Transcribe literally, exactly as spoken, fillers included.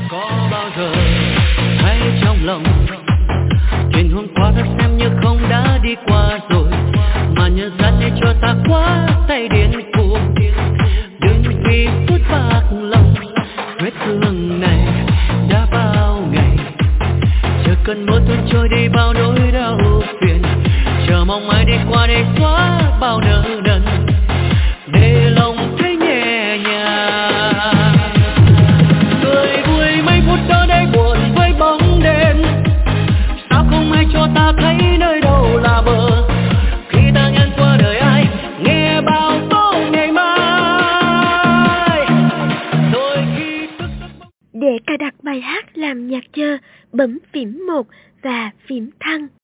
Có bao giờ hay trong lòng chuyện hôm qua ta xem như không đã đi qua rồi, mà nhân gian này cho ta quá say điên cuồng. Đừng vì phút bạc lòng vết thương này đã bao ngày, chờ cơn mưa tuôn trôi đi bao nỗi đau phiền, chờ mong mai đi qua để xóa bao nợ nần, để lòng thấy nhẹ nhàng. Cười vui mấy phút đó đây buồn với bóng đêm, sao không ai cho ta thấy nơi đâu là bờ, khi ta ngang qua đời ai nghe bao tố ngày mai. Đôi khi thức giấc. Để cài đặt bài hát làm nhạc chờ, bấm phím một và phím thăng.